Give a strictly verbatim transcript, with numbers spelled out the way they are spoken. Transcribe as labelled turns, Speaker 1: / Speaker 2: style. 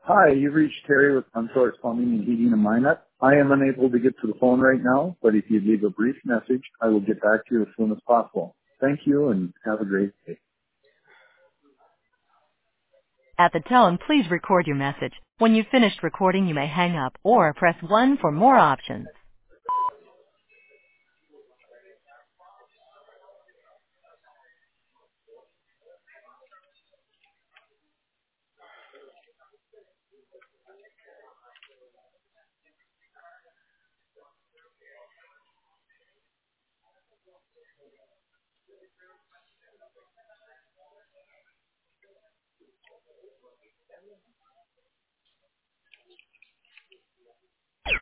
Speaker 1: Hi, you've reached Terry with Consource Plumbing and Heating in Minot. I am unable to get to the phone right now, but if you leave a brief message, I will get back to you as soon as possible. Thank you and have a great day.
Speaker 2: At the tone, please record your message. When you've finished recording, you may hang up or press one for more options.